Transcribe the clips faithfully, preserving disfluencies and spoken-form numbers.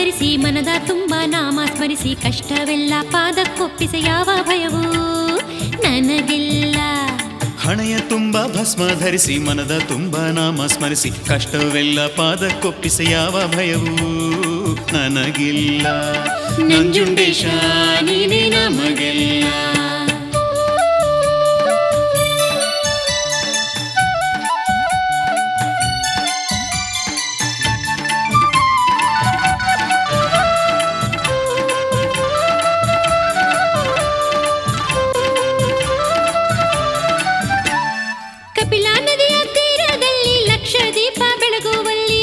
ಧರಿಸಿ ಮನದ ತುಂಬ ನಾಮ ಸ್ಮರಿಸಿ ಕಷ್ಟವೆಲ್ಲ ಪಾದಕ್ಕೊಪ್ಪಿಸ ಯಾವ ಭಯವೂ ನನಗಿಲ್ಲ. ಹಣೆಯ ತುಂಬ ಭಸ್ಮ ಧರಿಸಿ ಮನದ ತುಂಬ ನಾಮ ಸ್ಮರಿಸಿ ಕಷ್ಟವೆಲ್ಲ ಪಾದಕ್ಕೊಪ್ಪಿಸ ಯಾವ ಭಯವೂ ನನಗಿಲ್ಲ. ನಂಜುಂಡೇಶ ನೀನೇ ನಮಗೆಲ್ಲ. ಕಪಿಲಾ ನದಿಯ ತೀರದಲ್ಲಿ ಲಕ್ಷ ದೀಪ ಬೆಳಗುವಲ್ಲಿ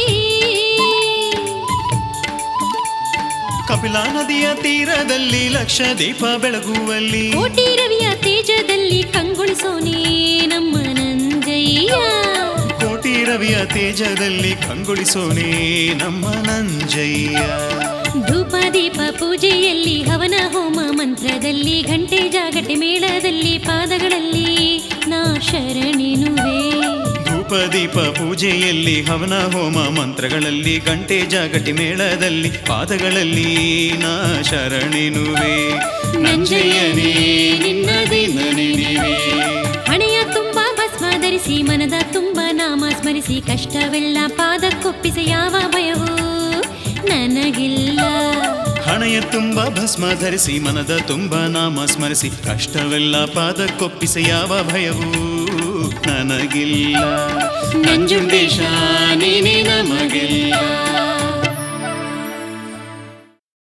ಕಪಿಲಾ ನದಿಯ ತೀರದಲ್ಲಿ ಲಕ್ಷ ದೀಪ ಬೆಳಗುವಲ್ಲಿ ಕೋಟಿ ರವಿಯ ತೇಜದಲ್ಲಿ ಕಂಗೊಳಿಸೋನೇ ನಮ್ಮ ನಂಜಯ್ಯ. ಕೋಟಿ ರವಿಯ ತೇಜದಲ್ಲಿ ಕಂಗೊಳಿಸೋನೇ ನಮ್ಮ ನಂಜಯ್ಯ. ಧೂಪ ದೀಪ ಪೂಜೆಯಲ್ಲಿ ಹವನ ಹೋಮ ಮಂತ್ರದಲ್ಲಿ ಘಂಟೆ ಜಾಗಟೆ ಮೇಳದಲ್ಲಿ ಪಾದಗಳಲ್ಲಿ ನಾ ಶರಣೆನುವೆ. ಧೂಪ ದೀಪ ಪೂಜೆಯಲ್ಲಿ ಹವನ ಹೋಮ ಮಂತ್ರಗಳಲ್ಲಿ ಗಂಟೆ ಜಾಗಟೆ ಮೇಳದಲ್ಲಿ ಪಾದಗಳಲ್ಲಿ ನಾ ಶರಣೆನುವೆ. ನಂಜಯ್ಯನೇ ನಿನ್ನ ದಿನ ನೆನೆವೆ. ಹಣೆಯ ತುಂಬ ಭಸ್ಮ ಧರಿಸಿ ಮನದ ತುಂಬ ನಾಮ ಸ್ಮರಿಸಿ ಕಷ್ಟವೆಲ್ಲ ಪಾದಕ್ಕೊಪ್ಪಿಸ ಯಾವ ಭಯವೂ ನನಗಿಲ್ಲ. ಹಣೆಯ ತುಂಬ ಭಸ್ಮ ಧರಿಸಿ ಮನದ ತುಂಬ ನಾಮ ಸ್ಮರಿಸಿ ಕಷ್ಟವೆಲ್ಲ ಪಾದಕ್ಕೊಪ್ಪಿಸ ಯಾವ ಭಯವೂ ನನಗಿಲ್ಲ. ನಂಜುಂಡೇಶ ನೀನೇ ನಮಗೆಲ್ಲ.